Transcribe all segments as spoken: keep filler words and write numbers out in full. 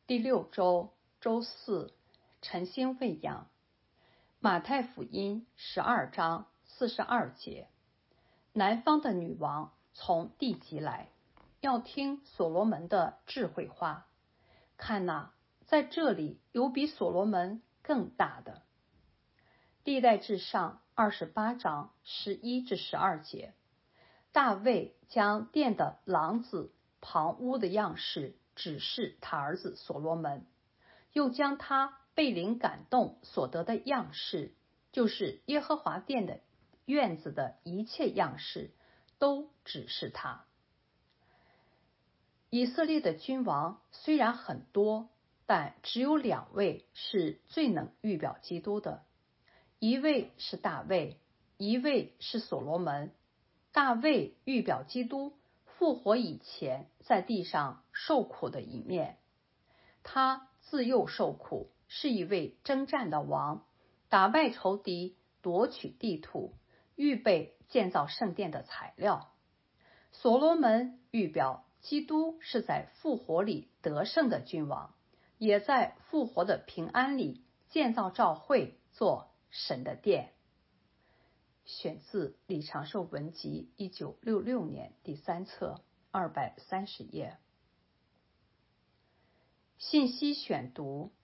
第六周周四，晨星喂养。马太福音十二章四十二节，南方的女王从地极来，要听所罗门的智慧话。看哪，在这里有比所罗门更大的。历代志上二十八章十一至十二节，大卫将殿的廊子、旁屋的样式指示他儿子所罗门，又将他被灵感动所得的样式，就是耶和华殿的院子的一切样式，都指示他。以色列的君王虽然很多，但只有两位是最能预表基督的，一位是大卫，一位是所罗门。大卫预表基督复活以前在地上受苦的一面，他自幼受苦，是一位征战的王，打败仇敌，夺取地土，预备建造圣殿的材料。所罗门预表基督是在复活里得胜的君王，也在复活的平安里建造教会，做神的殿。选自李长寿文集一九六六年第三册二百三十页。信息选读：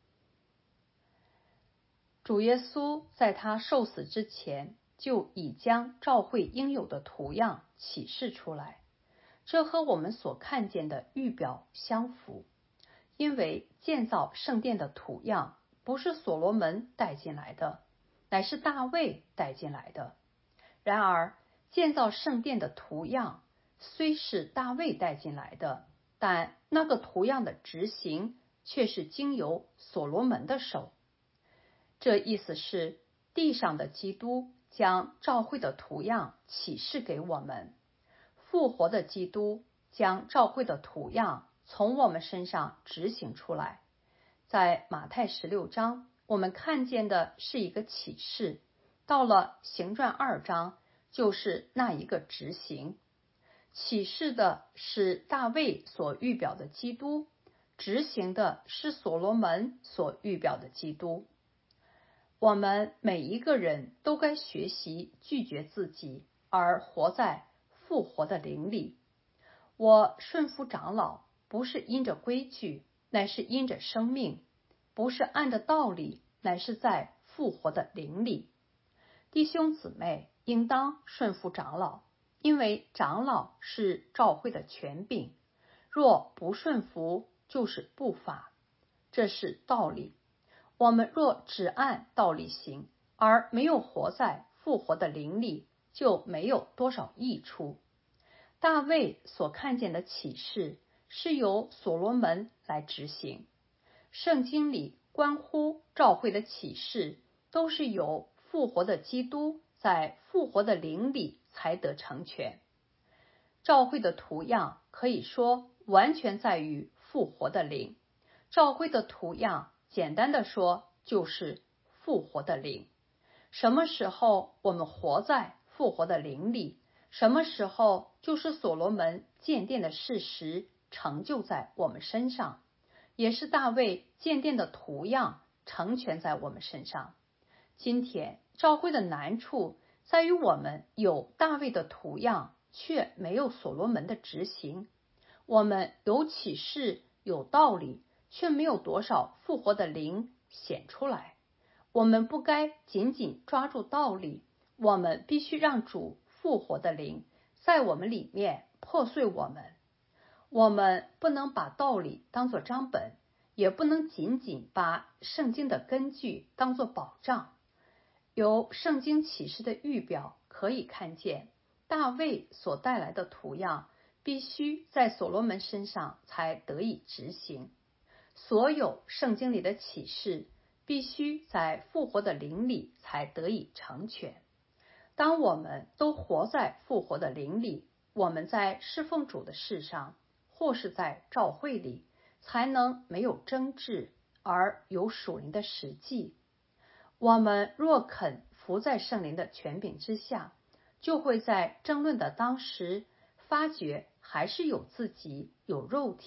主耶稣在他受死之前就已将教会应有的图样启示出来，这和我们所看见的预表相符。因为建造圣殿的图样不是所罗门带进来的，乃是大卫带进来的。然而建造圣殿的图样虽是大卫带进来的，但那个图样的执行却是经由所罗门的手。这意思是，地上的基督将教会的图样启示给我们，复活的基督将教会的图样从我们身上执行出来。在马太十六章，我们看见的是一个启示，到了行传二章，就是那一个执行。启示的是大卫所预表的基督，执行的是所罗门所预表的基督。我们每一个人都该学习拒绝自己，而活在复活的灵里。我顺服长老，不是因着规矩，乃是因着生命；不是按着道理，乃是在复活的灵里。弟兄姊妹，应当顺服长老，因为长老是教会的权柄。若不顺服，就是不法，这是道理。我们若只按道理行，而没有活在复活的灵里，就没有多少益处。大卫所看见的启示是由所罗门来执行。圣经里关乎教会的启示，都是由复活的基督在复活的灵里才得成全。教会的图样可以说完全在于复活的灵。教会的图样简单的说就是复活的灵。什么时候我们活在复活的灵里，什么时候就是所罗门建殿的事实成就在我们身上，也是大卫建殿的图样成全在我们身上。今天教会的难处在于我们有大卫的图样，却没有所罗门的执行。我们有启示有道理，却没有多少复活的灵显出来。我们不该紧紧抓住道理，我们必须让主复活的灵在我们里面破碎我们。我们不能把道理当作章本，也不能仅仅把圣经的根据当作保障。由圣经启示的预表可以看见，大卫所带来的图样必须在所罗门身上才得以执行。所有圣经里的启示必须在复活的灵里才得以成全。当我们都活在复活的灵里，我们在侍奉主的事上，或是在教会里，才能没有争执，而有属灵的实际。我们若肯服在圣灵的权柄之下，就会在争论的当时发觉还是有自己，有肉体，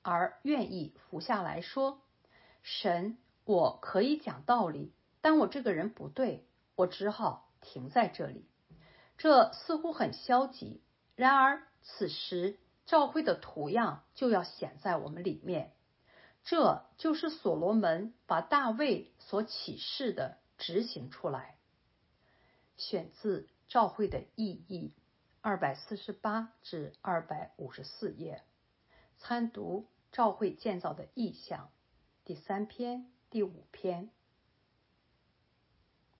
而愿意服下来说，神，我可以讲道理，但我这个人不对，我只好停在这里。这似乎很消极，然而此时教会的图样就要显在我们里面。这就是所罗门把大卫所启示的执行出来。选自《教会的意义》二百四十八至二百五十四页，参读教会建造的意象第三篇、第五篇。